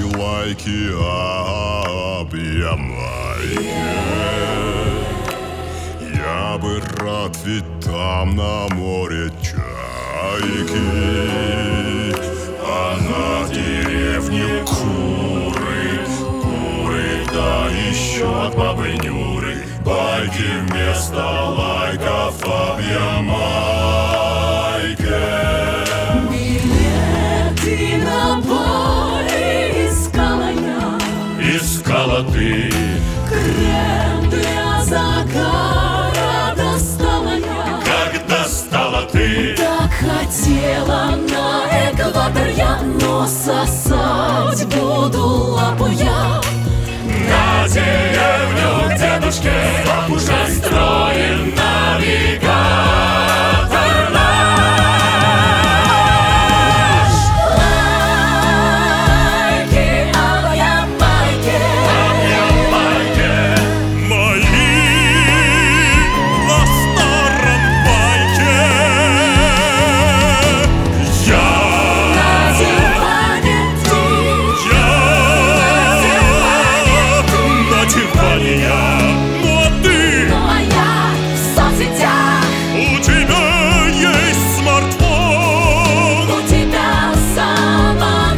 лайки, объемайки. Я бы рад, ведь там на море чайки, а на деревне куры, да еще от бабы Нюры. Байки вместо лайков, объемайки. Билеты на поле искала я. Искала ты. Крем для загара достала я. Как достала ты. Так хотела на экватор я, но сосать буду лапу я. На деревню к дедушке уже строен навигатор наш. Лайки, объемайки. Объемайки мои на старом байке. Я На диване ты. на диване я, ну а ты? Ну а я в соцсетях. У тебя есть смартфон. У тебя самогон.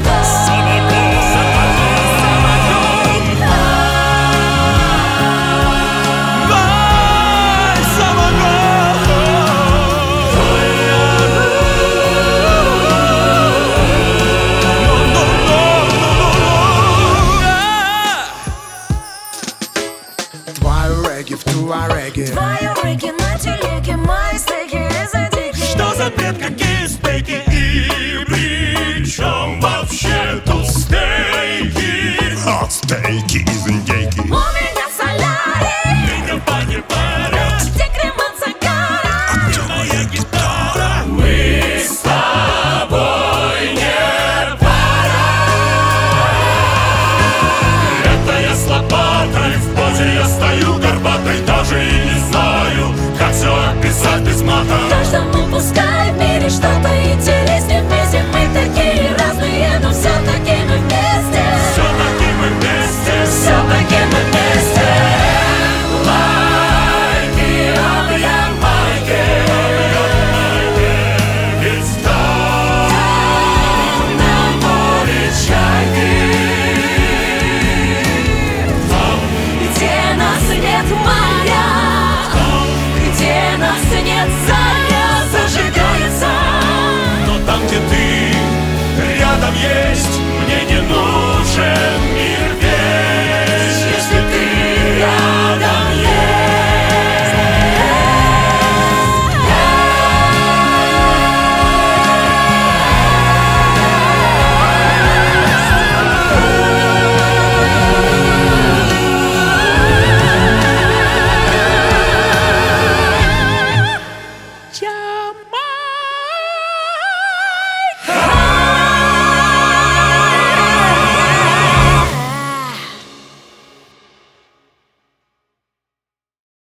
Твою регги в туареге. Твои рыки на телеге, мои стейки из-за дики. Что за бред, какие стейки? И при чем вообще тут стейки? От стейки из индейки. У меня солярий. Меня пани парят. Где крем от загара? Где моя гитара? Мы с тобой не пара. Это я с лопатой в позе я стою.